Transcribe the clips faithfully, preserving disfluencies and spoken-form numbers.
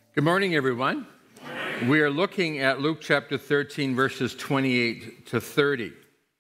Good morning, everyone. Good morning. We are looking at Luke chapter thirteen, verses twenty-eight to thirty.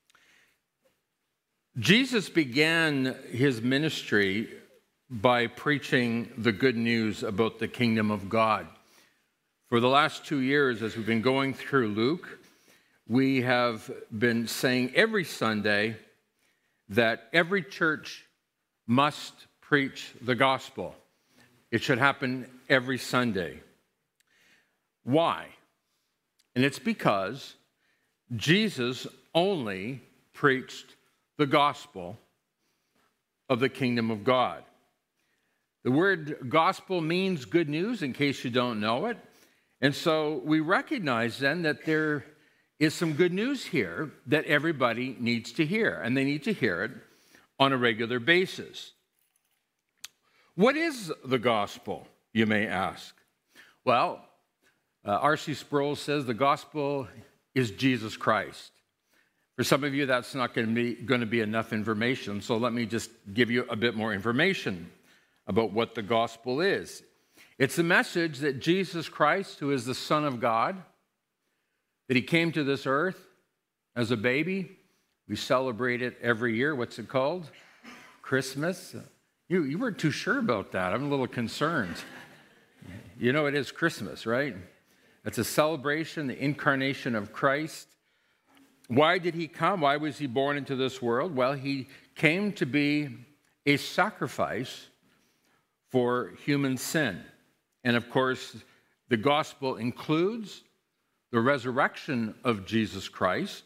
Jesus began his ministry by preaching the good news about the kingdom of God. For the last two years, as we've been going through Luke, we have been saying every Sunday that every church must preach the gospel. It should happen every Sunday. Why? And it's because Jesus only preached the gospel of the kingdom of God. The word gospel means good news, in case you don't know it. And so we recognize then that there is some good news here that everybody needs to hear, and they need to hear it on a regular basis. What is the gospel, you may ask? Well, uh, R C Sproul says the gospel is Jesus Christ. For some of you, that's not going to be, going to be enough information, so let me just give you a bit more information about what the gospel is. It's the message that Jesus Christ, who is the Son of God, that he came to this earth as a baby. We celebrate it every year. What's it called? Christmas. You, you weren't too sure about that. I'm a little concerned. You know it is Christmas, right? It's a celebration, the incarnation of Christ. Why did he come? Why was he born into this world? Well, he came to be a sacrifice for human sin. And of course, the gospel includes the resurrection of Jesus Christ.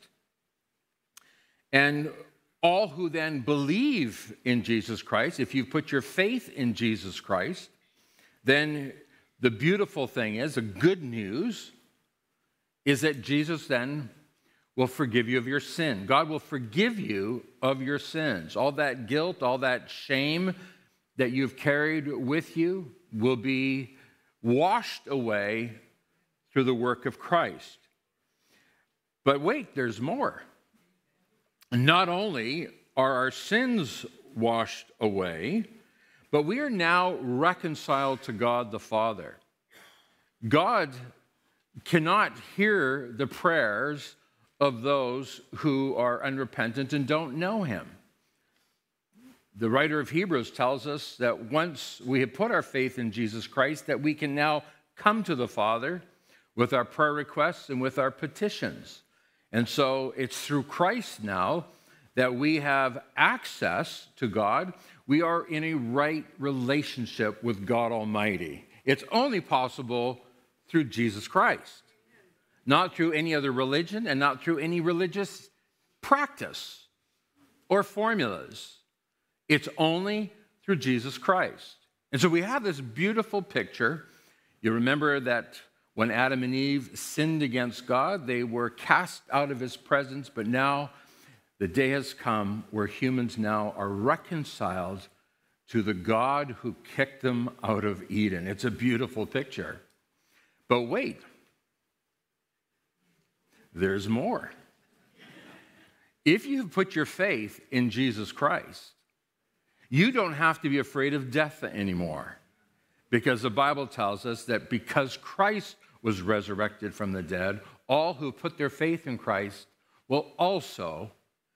And all who then believe in Jesus Christ, if you put your faith in Jesus Christ, then the beautiful thing is, the good news is that Jesus then will forgive you of your sin. God will forgive you of your sins. All that guilt, all that shame that you've carried with you will be washed away through the work of Christ. But wait, there's more. Not only are our sins washed away, but we are now reconciled to God the Father. God cannot hear the prayers of those who are unrepentant and don't know him. The writer of Hebrews tells us that once we have put our faith in Jesus Christ, that we can now come to the Father with our prayer requests and with our petitions. And so it's through Christ now that we have access to God. We are in a right relationship with God Almighty. It's only possible through Jesus Christ, not through any other religion and not through any religious practice or formulas. It's only through Jesus Christ. And so we have this beautiful picture. You remember that when Adam and Eve sinned against God, they were cast out of his presence, but now the day has come where humans now are reconciled to the God who kicked them out of Eden. It's a beautiful picture. But wait, there's more. If you've put your faith in Jesus Christ, you don't have to be afraid of death anymore, because the Bible tells us that because Christ was resurrected from the dead, all who put their faith in Christ will also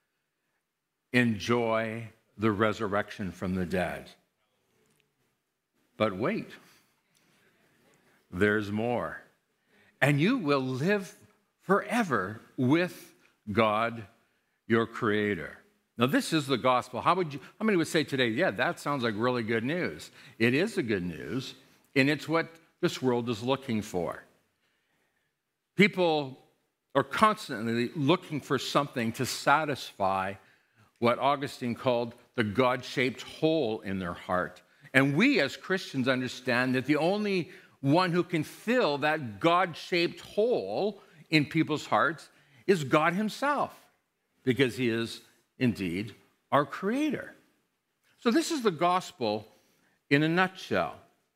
enjoy the resurrection from the dead. But wait, there's more. And you will live forever with God, your Creator. Now, this is the gospel. How would you, how many would say today, yeah, that sounds like really good news? It is the good news, and it's what this world is looking for. People are constantly looking for something to satisfy what Augustine called the God-shaped hole in their heart. And we as Christians understand that the only one who can fill that God-shaped hole in people's hearts is God himself, because he is indeed our Creator. So this is the gospel in a nutshell.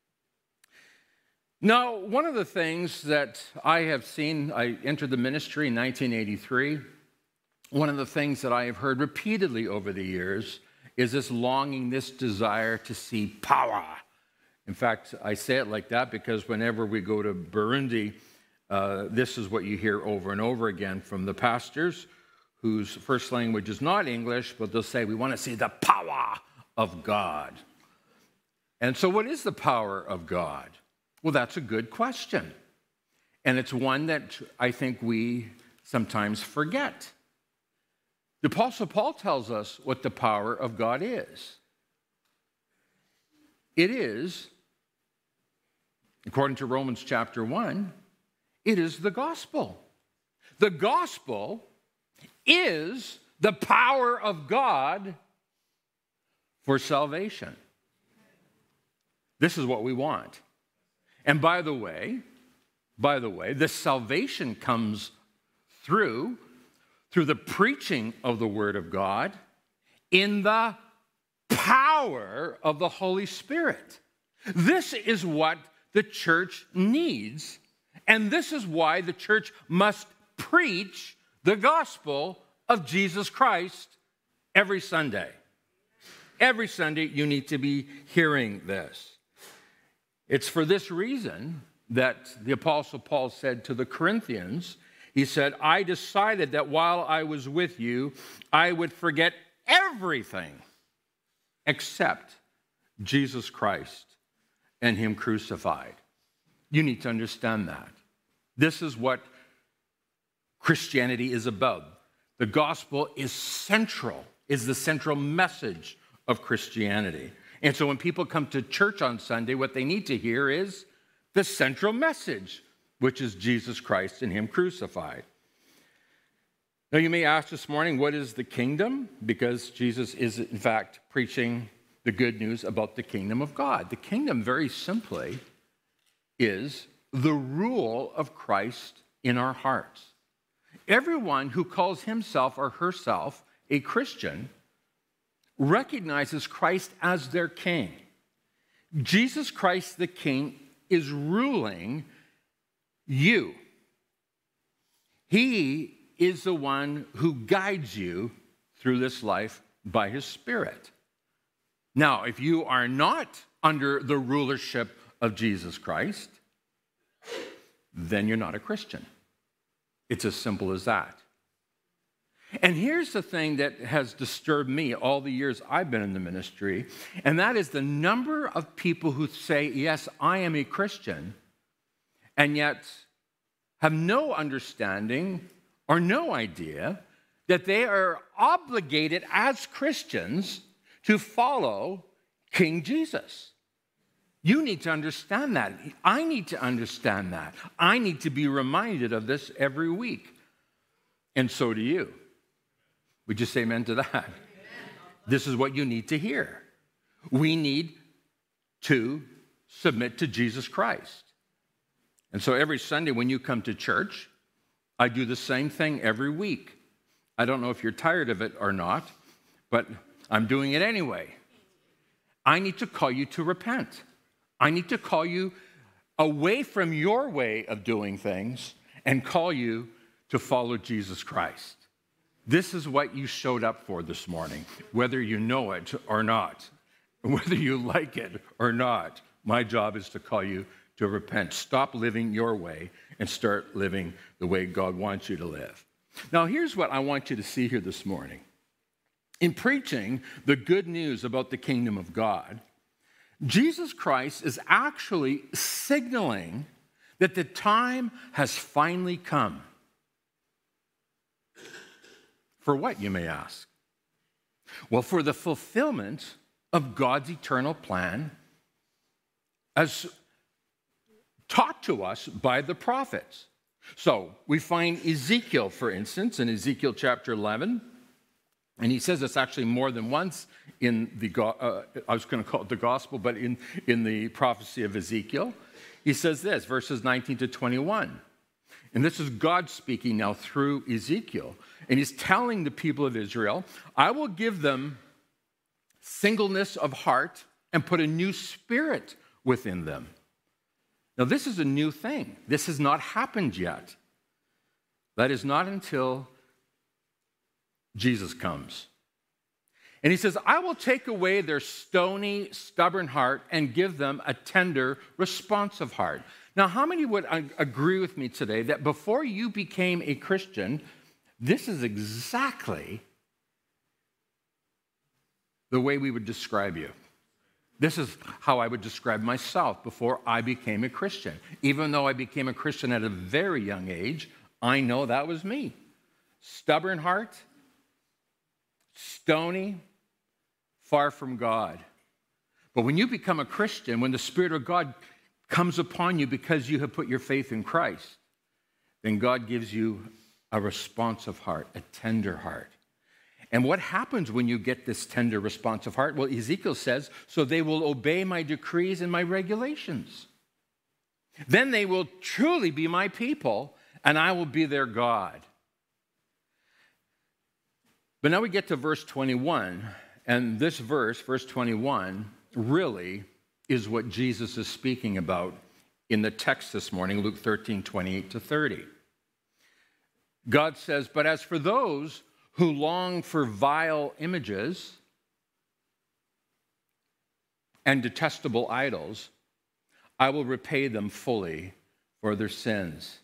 Now, one of the things that I have seen, I entered the ministry in nineteen eighty-three. One of the things that I have heard repeatedly over the years is this longing, this desire to see power In fact, I say it like that because whenever we go to Burundi, uh, this is what you hear over and over again from the pastors whose first language is not English, but they'll say, we want to see the power of God. And so what is the power of God? Well, that's a good question. And it's one that I think we sometimes forget. The Apostle Paul tells us what the power of God is. It is, according to Romans chapter one, it is the gospel. The gospel is the power of God for salvation. This is what we want. And by the way, by the way, this salvation comes through, through the preaching of the Word of God in the power of the Holy Spirit. This is what the church needs, and this is why the church must preach the gospel of Jesus Christ every Sunday. Every Sunday, you need to be hearing this. It's for this reason that the Apostle Paul said to the Corinthians, he said, I decided that while I was with you, I would forget everything except Jesus Christ and him crucified. You need to understand that. This is what Christianity is about. The gospel is central, is the central message of Christianity. And so when people come to church on Sunday, what they need to hear is the central message, which is Jesus Christ and him crucified. Now you may ask this morning, what is the kingdom? Because Jesus is in fact preaching the good news about the kingdom of God. The kingdom, very simply, is the rule of Christ in our hearts. Everyone who calls himself or herself a Christian recognizes Christ as their king. Jesus Christ the King is ruling you. He is the one who guides you through this life by his Spirit. Now, if you are not under the rulership of Jesus Christ, then you're not a Christian. It's as simple as that. And here's the thing that has disturbed me all the years I've been in the ministry, and that is the number of people who say, yes, I am a Christian, and yet have no understanding or no idea that they are obligated as Christians to follow King Jesus. You need to understand that. I need to understand that. I need to be reminded of this every week. And so do you. Would you say amen to that? Amen. This is what you need to hear. We need to submit to Jesus Christ. And so every Sunday when you come to church, I do the same thing every week. I don't know if you're tired of it or not, but I'm doing it anyway. I need to call you to repent. I need to call you away from your way of doing things and call you to follow Jesus Christ. This is what you showed up for this morning, whether you know it or not, whether you like it or not. My job is to call you to repent. Stop living your way and start living the way God wants you to live. Now, here's what I want you to see here this morning. In preaching the good news about the kingdom of God, Jesus Christ is actually signaling that the time has finally come. For what, you may ask? Well, for the fulfillment of God's eternal plan as taught to us by the prophets. So we find Ezekiel, for instance, in Ezekiel chapter eleven, and he says this actually more than once in the, uh, I was going to call it the gospel, but in, in the prophecy of Ezekiel. He says this, verses nineteen to twenty-one. And this is God speaking now through Ezekiel. And he's telling the people of Israel, I will give them singleness of heart and put a new spirit within them. Now, this is a new thing. This has not happened yet. That is not until Jesus comes. And he says, I will take away their stony, stubborn heart and give them a tender, responsive heart. Now, how many would agree with me today that before you became a Christian, this is exactly the way we would describe you? This is how I would describe myself before I became a Christian. Even though I became a Christian at a very young age, I know that was me. Stubborn heart, stony, far from God. But when you become a Christian, when the Spirit of God comes upon you because you have put your faith in Christ, then God gives you a responsive heart, a tender heart. And what happens when you get this tender, responsive heart? Well, Ezekiel says, so they will obey my decrees and my regulations. Then they will truly be my people, and I will be their God. But now we get to verse twenty-one, and this verse, verse twenty-one, really is what Jesus is speaking about in the text this morning, Luke thirteen, twenty-eight to thirty. God says, but as for those who long for vile images and detestable idols, I will repay them fully for their sins.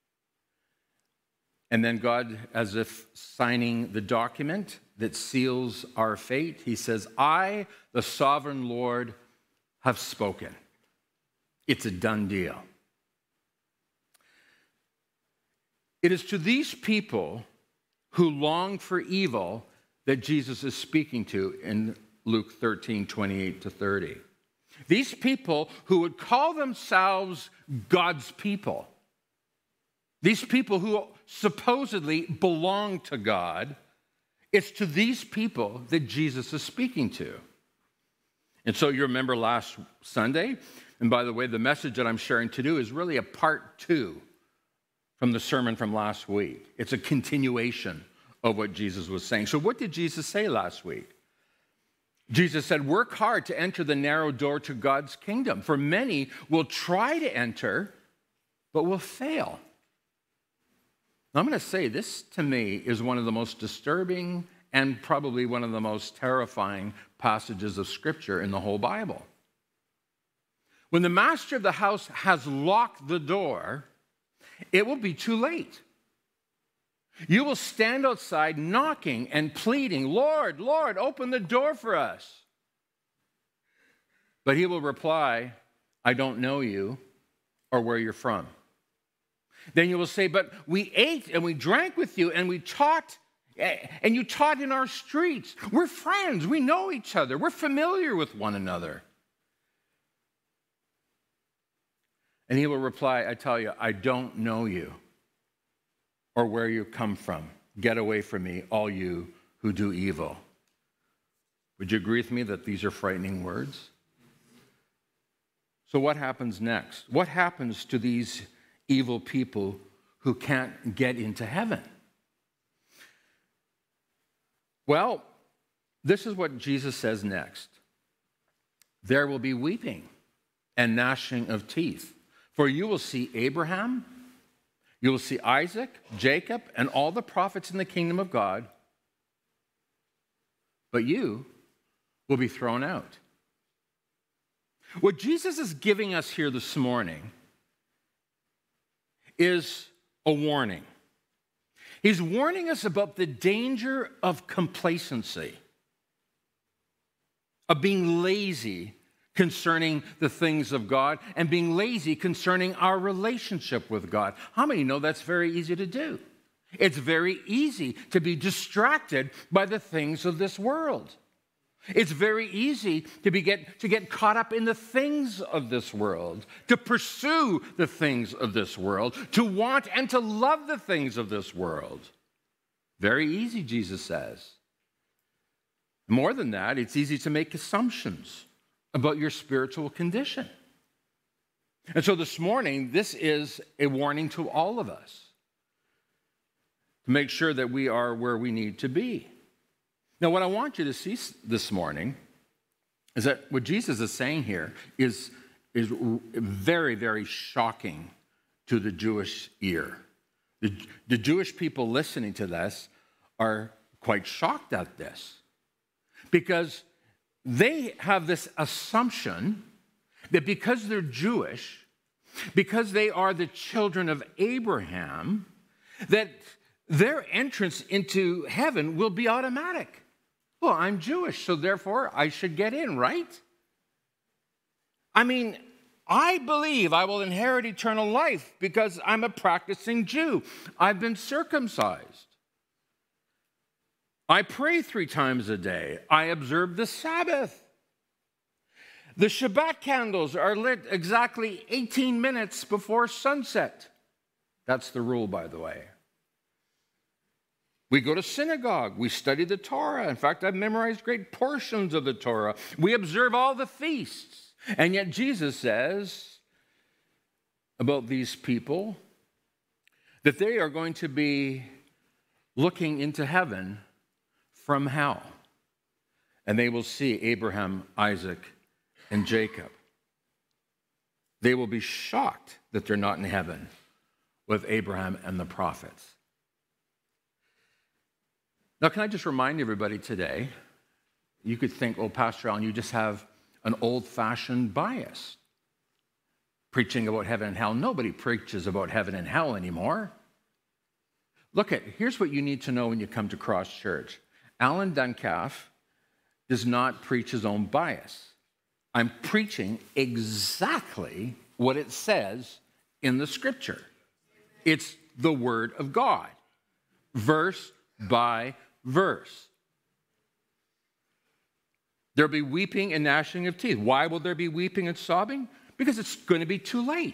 And then God, as if signing the document that seals our fate, he says, I, the sovereign Lord, have spoken. It's a done deal. It is to these people who long for evil that Jesus is speaking to in Luke thirteen, twenty-eight to thirty. These people who would call themselves God's people, these people who supposedly belong to God, it's to these people that Jesus is speaking to. And so you remember last Sunday, and by the way, the message that I'm sharing today is really a part two from the sermon from last week. It's a continuation of what Jesus was saying. So what did Jesus say last week? Jesus said, work hard to enter the narrow door to God's kingdom. For many will try to enter, but will fail. Now, I'm going to say this, to me, is one of the most disturbing and probably one of the most terrifying passages of Scripture in the whole Bible. When the master of the house has locked the door, it will be too late. You will stand outside knocking and pleading, Lord, Lord, open the door for us. But he will reply, I don't know you or where you're from. Then you will say, but we ate and we drank with you and we taught, and you taught in our streets. We're friends. We know each other. We're familiar with one another. And he will reply, I tell you, I don't know you or where you come from. Get away from me, all you who do evil. Would you agree with me that these are frightening words? So what happens next? What happens to these evil people who can't get into heaven? Well, this is what Jesus says next. There will be weeping and gnashing of teeth. For you will see Abraham, you will see Isaac, Jacob, and all the prophets in the kingdom of God, but you will be thrown out. What Jesus is giving us here this morning is a warning. He's warning us about the danger of complacency, of being lazy concerning the things of God, and being lazy concerning our relationship with God. How many know that's very easy to do? It's very easy to be distracted by the things of this world. It's very easy to, be get, to get caught up in the things of this world, to pursue the things of this world, to want and to love the things of this world. Very easy, Jesus says. More than that, it's easy to make assumptions about your spiritual condition. And so this morning, this is a warning to all of us to make sure that we are where we need to be. Now, what I want you to see this morning is that what Jesus is saying here is, is very, very shocking to the Jewish ear. The, the Jewish people listening to this are quite shocked at this. because they have this assumption that because they're Jewish, because they are the children of Abraham, that their entrance into heaven will be automatic. Well, I'm Jewish, so therefore I should get in, right? I mean, I believe I will inherit eternal life because I'm a practicing Jew. I've been circumcised. I pray three times a day. I observe the Sabbath. The Shabbat candles are lit exactly eighteen minutes before sunset. That's the rule, by the way. We go to synagogue. We study the Torah. In fact, I've memorized great portions of the Torah. We observe all the feasts. And yet Jesus says about these people that they are going to be looking into heaven from hell. And they will see Abraham, Isaac, and Jacob. They will be shocked that they're not in heaven with Abraham and the prophets. Now, can I just remind everybody today, you could think, oh, Pastor Allen, you just have an old-fashioned bias preaching about heaven and hell. Nobody preaches about heaven and hell anymore. Look at, here's what you need to know when you come to Cross Church. Alan Duncalf does not preach his own bias. I'm preaching exactly what it says in the Scripture. It's the Word of God, verse by verse. There'll be weeping and gnashing of teeth. Why will there be weeping and sobbing? Because it's going to be too late.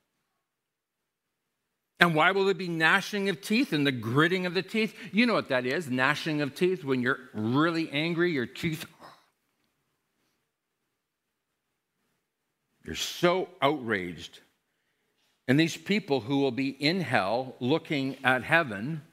And why will there be gnashing of teeth and the gritting of the teeth? You know what that is, gnashing of teeth. When you're really angry, your teeth, you're so outraged. And these people who will be in hell looking at heaven,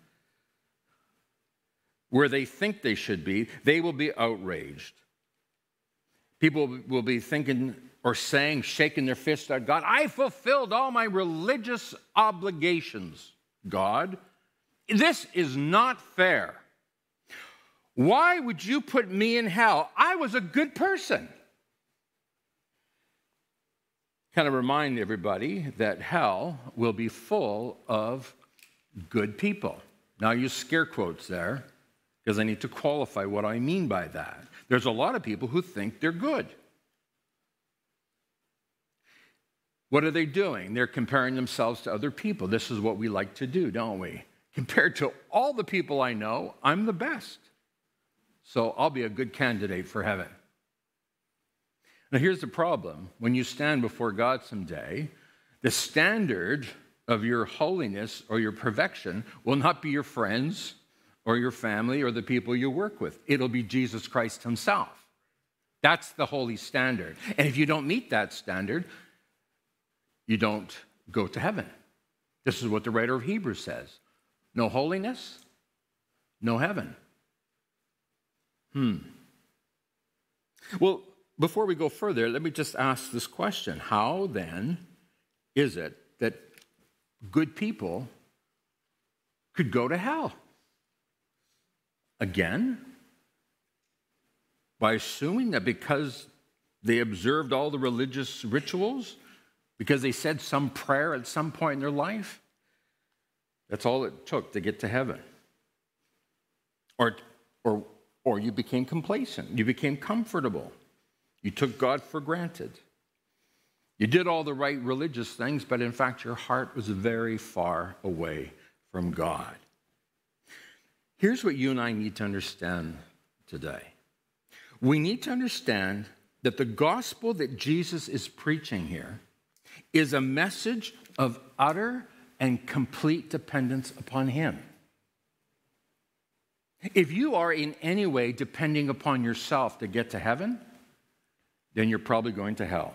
where they think they should be, they will be outraged. People will be thinking or saying, shaking their fist at God, I fulfilled all my religious obligations, God. This is not fair. Why would you put me in hell? I was a good person. Kind of remind everybody that hell will be full of good people. Now, I use scare quotes there because I need to qualify what I mean by that. There's a lot of people who think they're good. What are they doing? They're comparing themselves to other people. This is what we like to do, don't we? Compared to all the people I know, I'm the best. So I'll be a good candidate for heaven. Now, here's the problem. When you stand before God someday, the standard of your holiness or your perfection will not be your friends or your family or the people you work with. It'll be Jesus Christ himself. That's the holy standard. And if you don't meet that standard, you don't go to heaven. This is what the writer of Hebrews says. No holiness, no heaven. Hmm. Well, before we go further, let me just ask this question. How then is it that good people could go to hell? Again, by assuming that because they observed all the religious rituals, because they said some prayer at some point in their life, that's all it took to get to heaven. Or, or, or you became complacent. You became comfortable. You took God for granted. You did all the right religious things, but in fact, your heart was very far away from God. Here's what you and I need to understand today. We need to understand that the gospel that Jesus is preaching here is a message of utter and complete dependence upon him. If you are in any way depending upon yourself to get to heaven, then you're probably going to hell.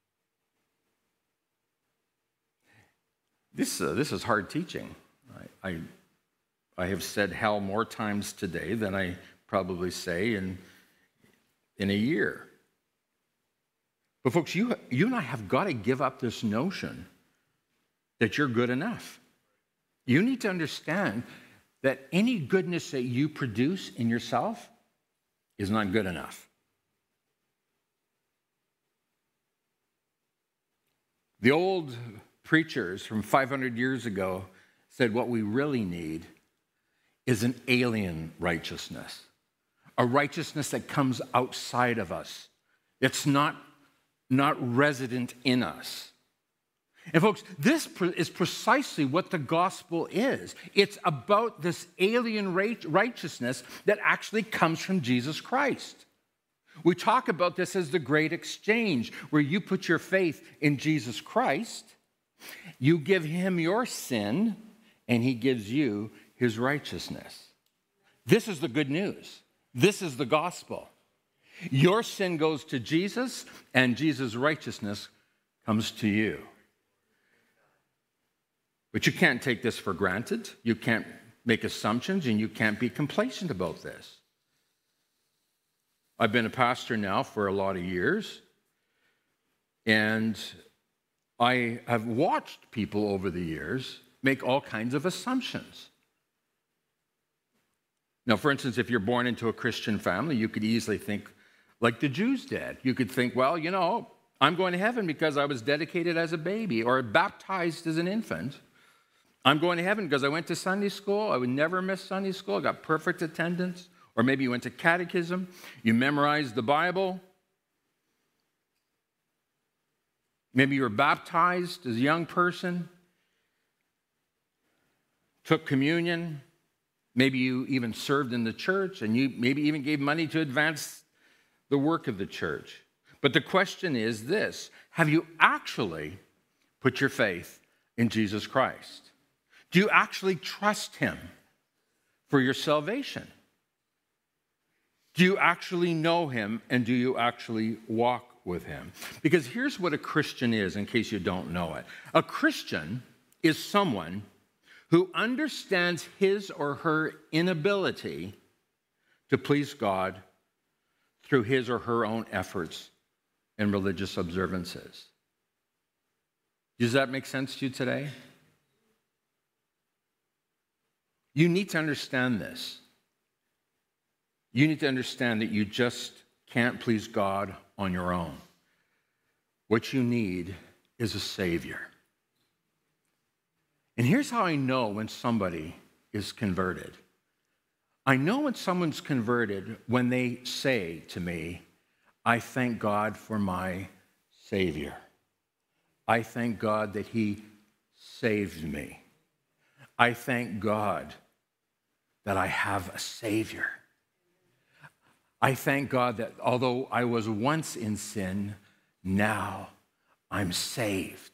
This, uh, this is hard teaching. I, I, I have said hell more times today than I probably say in, in a year. But folks, you, you and I have got to give up this notion that you're good enough. You need to understand that any goodness that you produce in yourself is not good enough. The old preachers from five hundred years ago said what we really need is an alien righteousness, a righteousness that comes outside of us. It's not, not resident in us. And folks, this is precisely what the gospel is. It's about this alien righteousness that actually comes from Jesus Christ. We talk about this as the great exchange, where you put your faith in Jesus Christ, you give him your sin, and he gives you his righteousness. This is the good news. This is the gospel. Your sin goes to Jesus, and Jesus' righteousness comes to you. But you can't take this for granted. You can't make assumptions, and you can't be complacent about this. I've been a pastor now for a lot of years, and I have watched people over the years make all kinds of assumptions. Now, for instance, if you're born into a Christian family, you could easily think like the Jews did. You could think, well, you know, I'm going to heaven because I was dedicated as a baby or baptized as an infant. I'm going to heaven because I went to Sunday school. I would never miss Sunday school. I got perfect attendance. Or maybe you went to catechism. You memorized the Bible. Maybe you were baptized as a young person. Took communion. Maybe you even served in the church, and you maybe even gave money to advance the work of the church. But the question is this: have you actually put your faith in Jesus Christ? Do you actually trust him for your salvation? Do you actually know him, and do you actually walk with him? Because here's what a Christian is, in case you don't know it. A Christian is someone who understands his or her inability to please God through his or her own efforts and religious observances. Does that make sense to you today? You need to understand this. You need to understand that you just can't please God on your own. What you need is a Savior. And here's how I know when somebody is converted. I know when someone's converted when they say to me, I thank God for my Savior. I thank God that he saved me. I thank God that I have a Savior. I thank God that although I was once in sin, now I'm saved.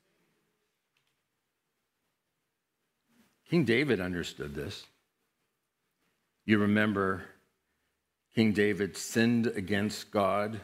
King David understood this. You remember King David sinned against God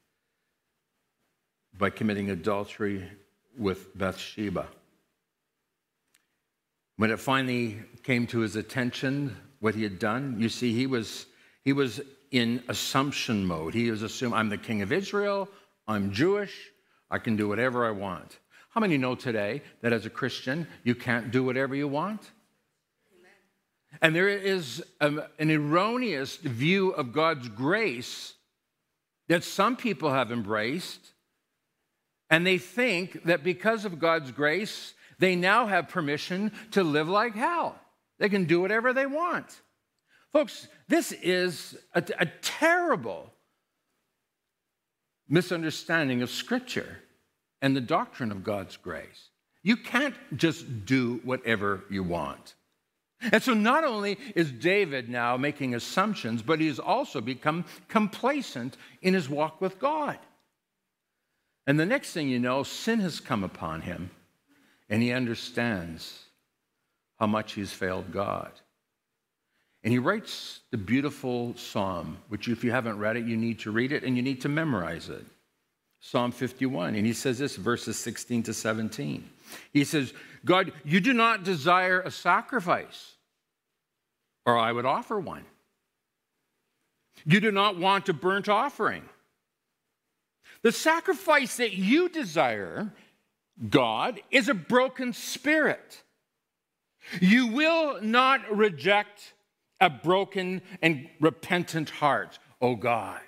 by committing adultery with Bathsheba. When it finally came to his attention what he had done, you see, he was, he was in assumption mode. He was assuming, I'm the king of Israel, I'm Jewish, I can do whatever I want. How many know today that as a Christian, you can't do whatever you want? Amen. And there is a, an erroneous view of God's grace that some people have embraced, and they think that because of God's grace, they now have permission to live like hell. They can do whatever they want. Folks, this is a, a terrible misunderstanding of Scripture and the doctrine of God's grace. You can't just do whatever you want. And so not only is David now making assumptions, but he's also become complacent in his walk with God. And the next thing you know, sin has come upon him, and he understands how much he's failed God. And he writes the beautiful psalm, which if you haven't read it, you need to read it and you need to memorize it. Psalm fifty-one, and he says this, verses sixteen to seventeen. He says, God, you do not desire a sacrifice, or I would offer one. You do not want a burnt offering. The sacrifice that you desire, God, is a broken spirit. You will not reject a broken and repentant heart. O God.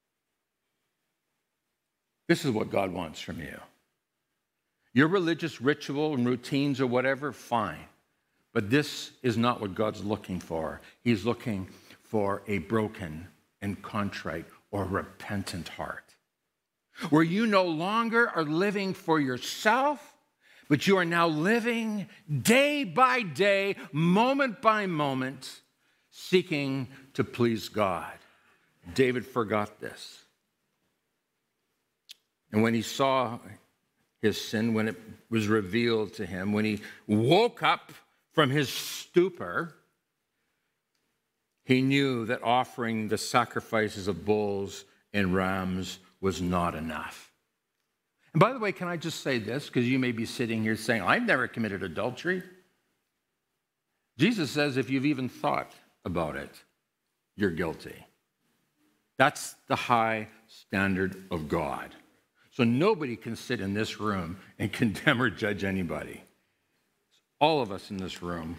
This is what God wants from you. Your religious ritual and routines or whatever, fine. But this is not what God's looking for. He's looking for a broken and contrite or repentant heart, where you no longer are living for yourself, but you are now living day by day, moment by moment, seeking to please God. David forgot this. And when he saw his sin, when it was revealed to him, when he woke up from his stupor, he knew that offering the sacrifices of bulls and rams was not enough. And by the way, can I just say this? Because you may be sitting here saying, I've never committed adultery. Jesus says if you've even thought about it, you're guilty. That's the high standard of God. So nobody can sit in this room and condemn or judge anybody. All of us in this room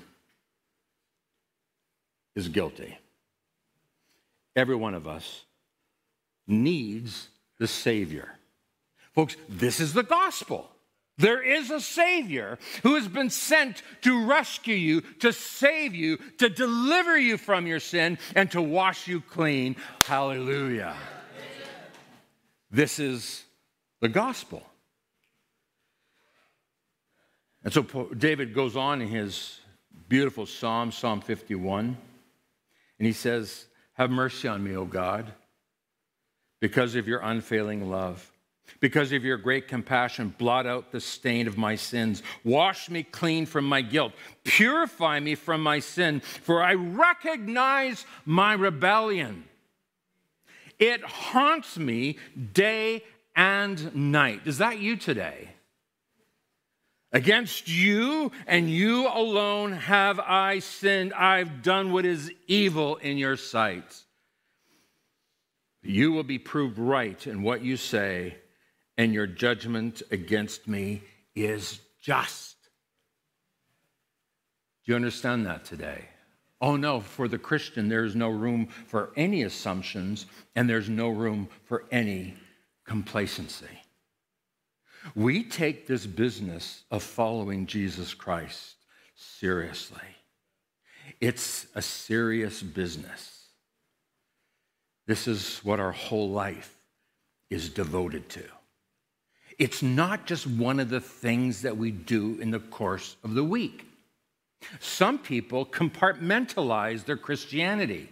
is guilty. Every one of us needs the Savior. Folks, this is the gospel. There is a Savior who has been sent to rescue you, to save you, to deliver you from your sin, and to wash you clean. Hallelujah. This is the gospel. And so David goes on in his beautiful psalm, Psalm fifty-one, and he says, have mercy on me, O God, because of your unfailing love. Because of your great compassion, blot out the stain of my sins. Wash me clean from my guilt. Purify me from my sin, for I recognize my rebellion. It haunts me day and night. Is that you today? Against you and you alone have I sinned. I've done what is evil in your sight. You will be proved right in what you say, and your judgment against me is just. Do you understand that today? Oh no, for the Christian, there is no room for any assumptions, and there's no room for any complacency. We take this business of following Jesus Christ seriously. It's a serious business. This is what our whole life is devoted to. It's not just one of the things that we do in the course of the week. Some people compartmentalize their Christianity.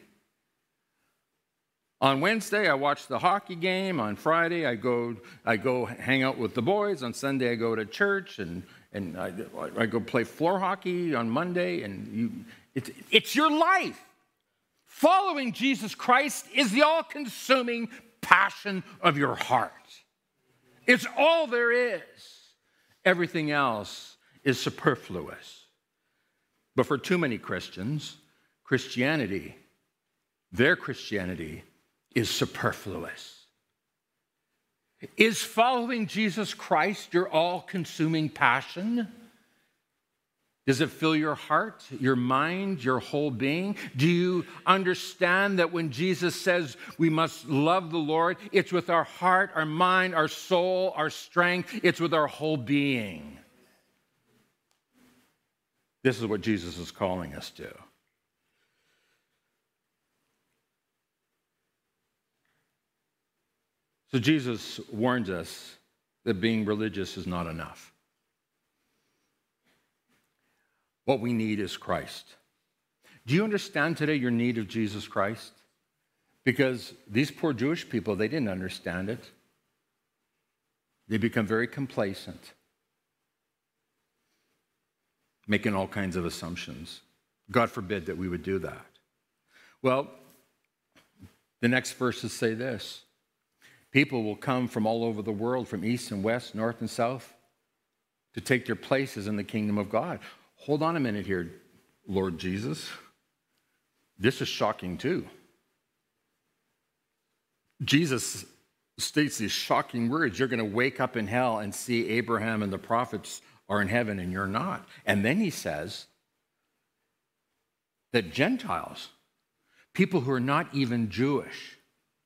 On Wednesday, I watch the hockey game. On Friday, I go I go hang out with the boys. On Sunday, I go to church, and, and I, I go play floor hockey on Monday. And you, it's, it's your life. Following Jesus Christ is the all-consuming passion of your heart. It's all there is. Everything else is superfluous. But for too many Christians, Christianity, their Christianity, is superfluous. Is following Jesus Christ your all-consuming passion? Does it fill your heart, your mind, your whole being? Do you understand that when Jesus says we must love the Lord, it's with our heart, our mind, our soul, our strength, it's with our whole being? This is what Jesus is calling us to. So Jesus warns us that being religious is not enough. What we need is Christ. Do you understand today your need of Jesus Christ? Because these poor Jewish people, they didn't understand it. They become very complacent, making all kinds of assumptions. God forbid that we would do that. Well, the next verses say this. People will come from all over the world, from east and west, north and south, to take their places in the kingdom of God. Hold on a minute here, Lord Jesus. This is shocking too. Jesus states these shocking words. You're going to wake up in hell and see Abraham and the prophets are in heaven and you're not. And then he says that Gentiles, people who are not even Jewish,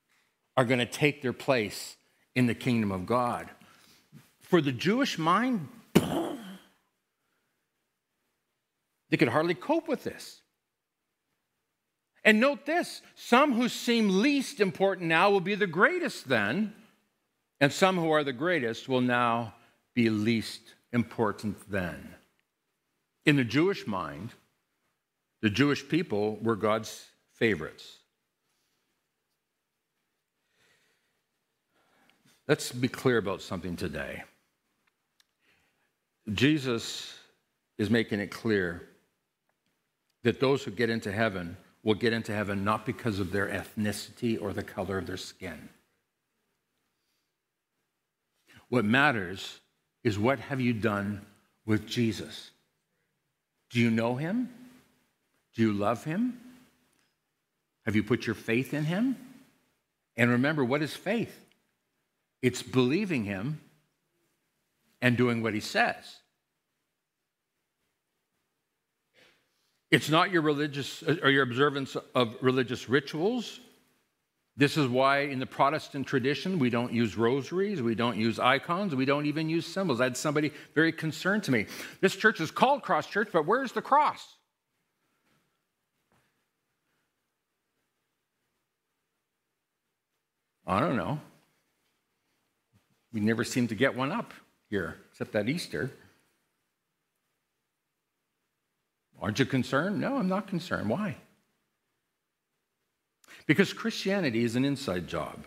are going to take their place in the kingdom of God. For the Jewish mind, they could hardly cope with this. And note this, some who seem least important now will be the greatest then, and some who are the greatest will now be least important then. In the Jewish mind, the Jewish people were God's favorites. Let's be clear about something today. Jesus is making it clear that those who get into heaven will get into heaven not because of their ethnicity or the color of their skin. What matters is, what have you done with Jesus? Do you know him? Do you love him? Have you put your faith in him? And remember, what is faith? It's believing him and doing what he says. It's not your religious or your observance of religious rituals. This is why in the Protestant tradition, we don't use rosaries, we don't use icons, we don't even use symbols. I had somebody very concerned to me. This church is called Cross Church, but where's the cross? I don't know. We never seem to get one up here, except at Easter. Aren't you concerned? No, I'm not concerned. Why? Because Christianity is an inside job.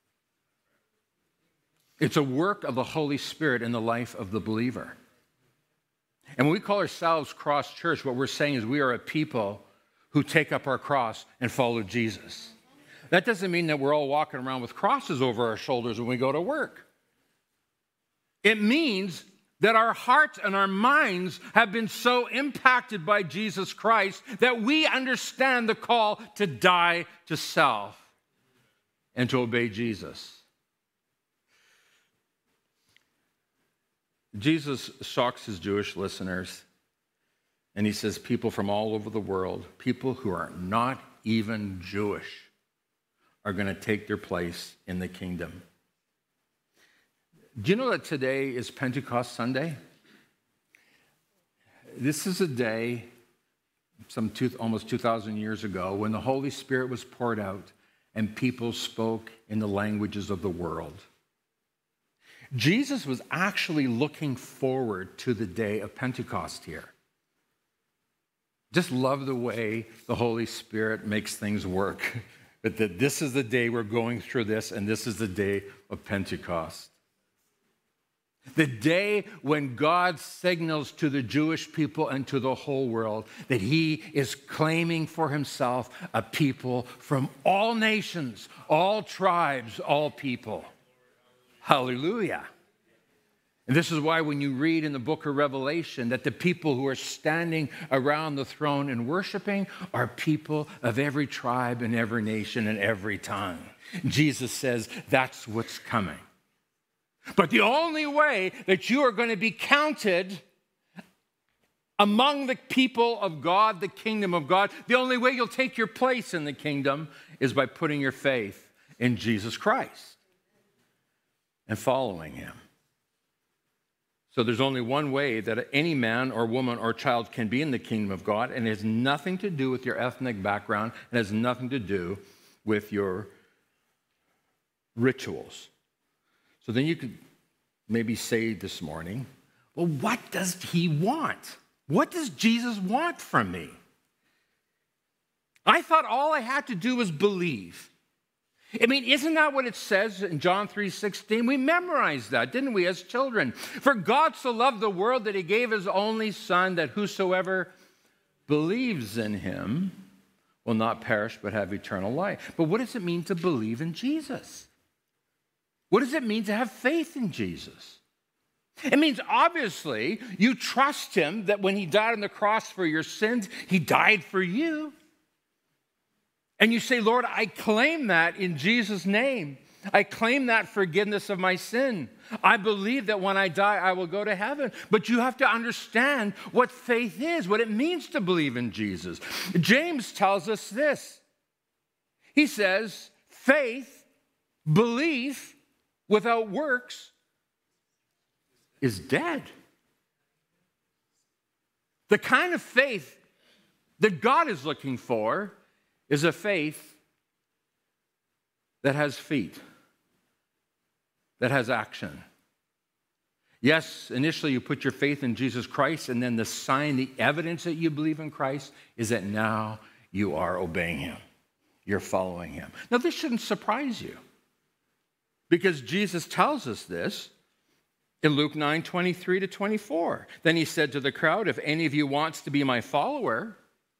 It's a work of the Holy Spirit in the life of the believer. And when we call ourselves Cross Church, what we're saying is we are a people who take up our cross and follow Jesus. That doesn't mean that we're all walking around with crosses over our shoulders when we go to work. It means that our hearts and our minds have been so impacted by Jesus Christ that we understand the call to die to self and to obey Jesus. Jesus shocks his Jewish listeners, and he says people from all over the world, people who are not even Jewish, are going to take their place in the kingdom. Do you know that today is Pentecost Sunday? This is a day, some two, almost two thousand years ago, when the Holy Spirit was poured out and people spoke in the languages of the world. Jesus was actually looking forward to the day of Pentecost here. Just love the way the Holy Spirit makes things work. But that this is the day we're going through this, and this is the day of Pentecost. The day when God signals to the Jewish people and to the whole world that he is claiming for himself a people from all nations, all tribes, all people. Hallelujah. And this is why when you read in the book of Revelation that the people who are standing around the throne and worshiping are people of every tribe and every nation and every tongue. Jesus says that's what's coming. But the only way that you are going to be counted among the people of God, the kingdom of God, the only way you'll take your place in the kingdom is by putting your faith in Jesus Christ and following him. So there's only one way that any man or woman or child can be in the kingdom of God, and it has nothing to do with your ethnic background. It has nothing to do with your rituals. So then you could maybe say this morning, well, what does he want? What does Jesus want from me? I thought all I had to do was believe. I mean, isn't that what it says in John three sixteen? We memorized that, didn't we, as children? For God so loved the world that he gave his only son, that whosoever believes in him will not perish but have eternal life. But what does it mean to believe in Jesus? What does it mean to have faith in Jesus? It means, obviously, you trust him that when he died on the cross for your sins, he died for you. And you say, Lord, I claim that in Jesus' name. I claim that forgiveness of my sin. I believe that when I die, I will go to heaven. But you have to understand what faith is, what it means to believe in Jesus. James tells us this. He says, faith Belief without works is dead. The kind of faith that God is looking for is a faith that has feet, that has action. Yes, initially you put your faith in Jesus Christ, and then the sign, the evidence that you believe in Christ is that now you are obeying him. You're following him. Now, this shouldn't surprise you, because Jesus tells us this in Luke nine, twenty-three to twenty-four. Then he said to the crowd, if any of you wants to be my follower,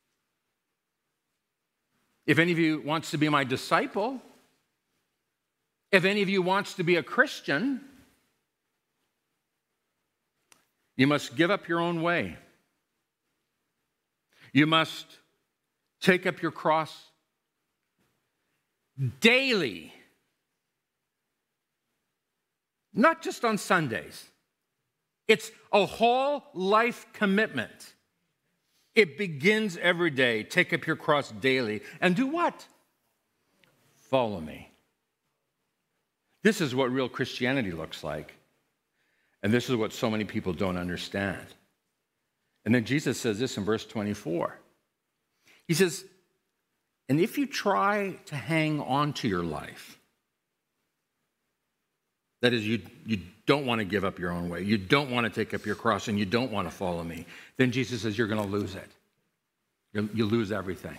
if any of you wants to be my disciple, if any of you wants to be a Christian, you must give up your own way. You must take up your cross daily. Not just on Sundays. It's a whole life commitment. It begins every day. Take up your cross daily. And do what? Follow me. This is what real Christianity looks like. And this is what so many people don't understand. And then Jesus says this in verse twenty-four. He says, and if you try to hang on to your life, that is, you, you don't want to give up your own way, you don't want to take up your cross, and you don't want to follow me, then Jesus says you're going to lose it. You'll, you lose everything.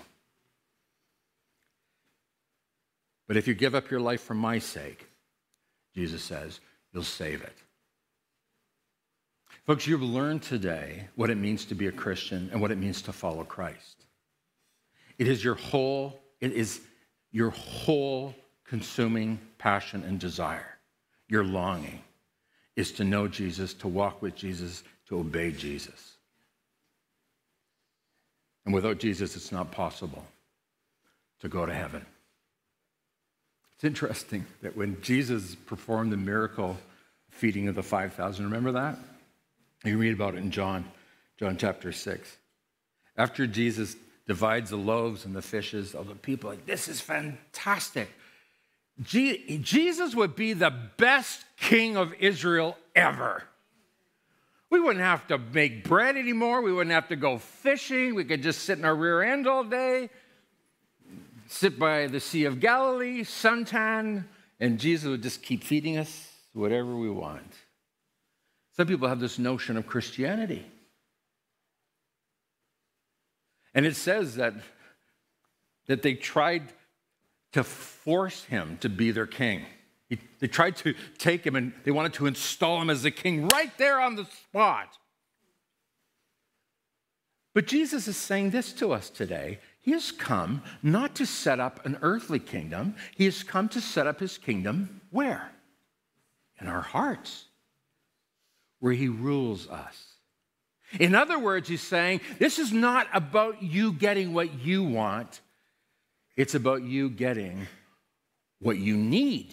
But if you give up your life for my sake, Jesus says, you'll save it. Folks, you've learned today what it means to be a Christian and what it means to follow Christ. It is your whole, it is your whole consuming passion and desire. Your longing is to know Jesus, to walk with Jesus, to obey Jesus. And without Jesus, it's not possible to go to heaven. It's interesting that when Jesus performed the miracle feeding of the five thousand, remember that? You read about it in John, John chapter six. After Jesus divides the loaves and the fishes, all the people are like, this is fantastic. Je- Jesus would be the best king of Israel ever. We wouldn't have to make bread anymore. We wouldn't have to go fishing. We could just sit in our rear end all day, sit by the Sea of Galilee, suntan, and Jesus would just keep feeding us whatever we want. Some people have this notion of Christianity. And it says that, that they tried to force him to be their king. He, they tried to take him and they wanted to install him as the king right there on the spot. But Jesus is saying this to us today. He has come not to set up an earthly kingdom. He has come to set up his kingdom where? In our hearts, where he rules us. In other words, he's saying, this is not about you getting what you want. It's about you getting what you need.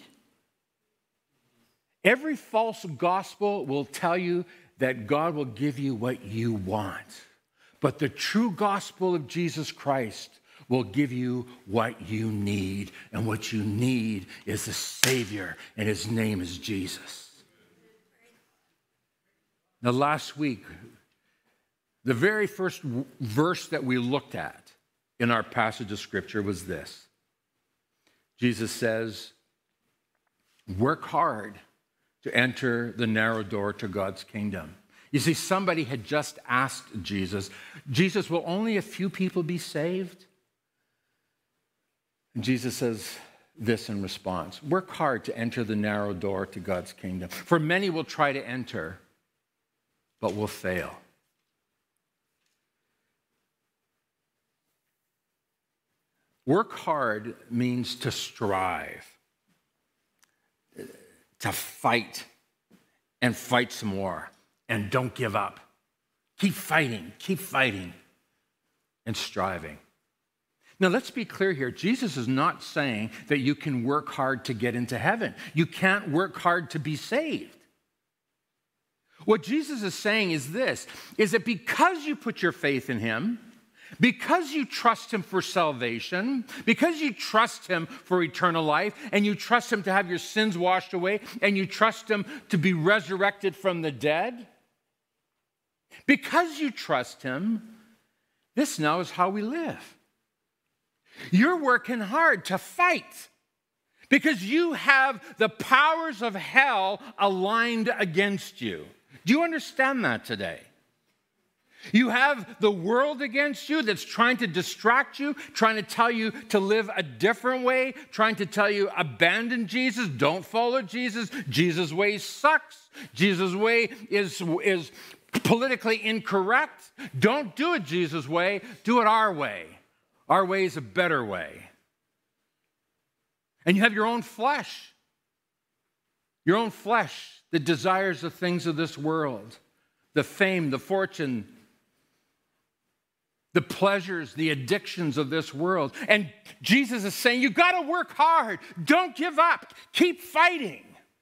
Every false gospel will tell you that God will give you what you want. But the true gospel of Jesus Christ will give you what you need. And what you need is a Savior, and his name is Jesus. Now, last week, the very first verse that we looked at in our passage of Scripture was this. Jesus says, work hard to enter the narrow door to God's kingdom. You see, somebody had just asked Jesus, Jesus, will only a few people be saved? And Jesus says this in response, work hard to enter the narrow door to God's kingdom. For many will try to enter, but will fail. Work hard means to strive, to fight, and fight some more, and don't give up. Keep fighting, keep fighting, and striving. Now, let's be clear here. Jesus is not saying that you can work hard to get into heaven. You can't work hard to be saved. What Jesus is saying is this, is that because you put your faith in him, Because you trust him for salvation, because you trust him for eternal life, and you trust him to have your sins washed away, and you trust him to be resurrected from the dead, because you trust him, this now is how we live. You're working hard to fight because you have the powers of hell aligned against you. Do you understand that today? You have the world against you that's trying to distract you, trying to tell you to live a different way, trying to tell you abandon Jesus, don't follow Jesus, Jesus' way sucks, Jesus' way is, is politically incorrect. Don't do it Jesus' way, do it our way. Our way is a better way. And you have your own flesh, your own flesh that desires the things of this world, the fame, the fortune, the pleasures, the addictions of this world. And Jesus is saying, you got to work hard. Don't give up. Keep fighting.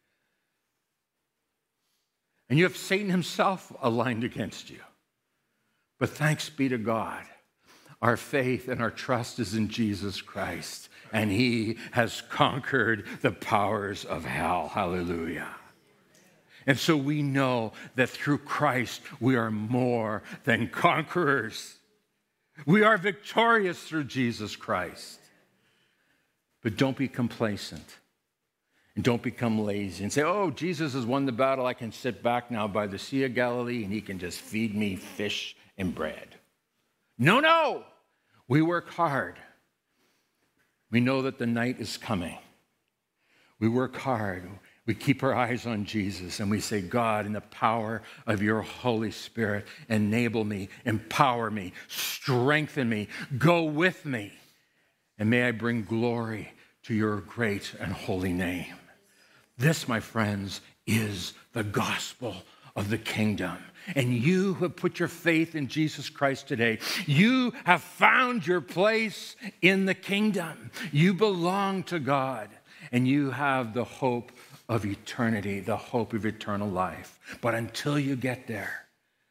And you have Satan himself aligned against you. But thanks be to God, our faith and our trust is in Jesus Christ, and he has conquered the powers of hell. Hallelujah. And so we know that through Christ, we are more than conquerors. We are victorious through Jesus Christ. But don't be complacent. And don't become lazy and say, oh, Jesus has won the battle. I can sit back now by the Sea of Galilee and he can just feed me fish and bread. No, no. We work hard. We know that the night is coming. We work hard. We keep our eyes on Jesus and we say, God, in the power of your Holy Spirit, enable me, empower me, strengthen me, go with me, and may I bring glory to your great and holy name. This, my friends, is the gospel of the kingdom. And you who have put your faith in Jesus Christ today, you have found your place in the kingdom. You belong to God, and you have the hope of eternity, the hope of eternal life. But until you get there,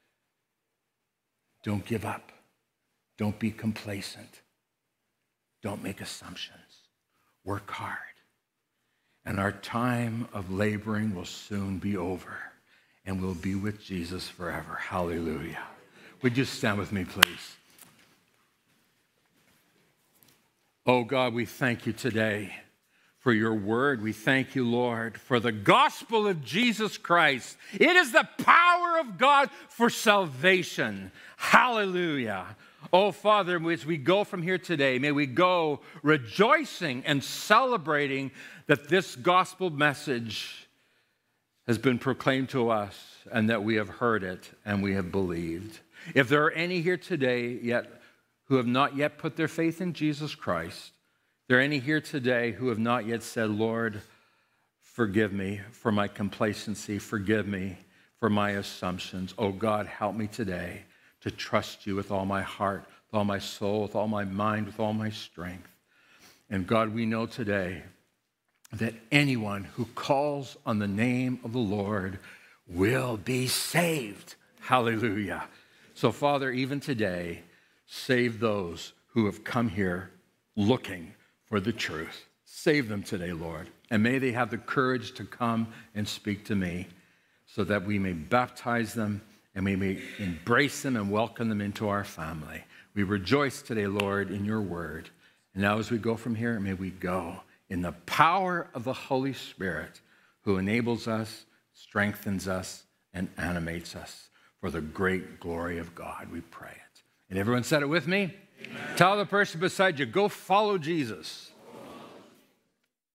don't give up. Don't be complacent. Don't make assumptions. Work hard. And our time of laboring will soon be over, and we'll be with Jesus forever. Hallelujah. Would you stand with me, please? Oh, God, we thank you today for your word. We thank you, Lord, for the gospel of Jesus Christ. It is the power of God for salvation. Hallelujah. Oh, Father, as we go from here today, may we go rejoicing and celebrating that this gospel message has been proclaimed to us and that we have heard it and we have believed. If there are any here today yet who have not yet put their faith in Jesus Christ, there are any here today who have not yet said, Lord, forgive me for my complacency, forgive me for my assumptions. Oh God, help me today to trust you with all my heart, with all my soul, with all my mind, with all my strength. And God, we know today that anyone who calls on the name of the Lord will be saved. Hallelujah. So Father, even today, save those who have come here looking for the truth. Save them today, Lord. And may they have the courage to come and speak to me so that we may baptize them and we may embrace them and welcome them into our family. We rejoice today, Lord, in your word. And now as we go from here, may we go in the power of the Holy Spirit who enables us, strengthens us, and animates us for the great glory of God. We pray it. And everyone said it with me? Amen. Tell the person beside you, go follow Jesus.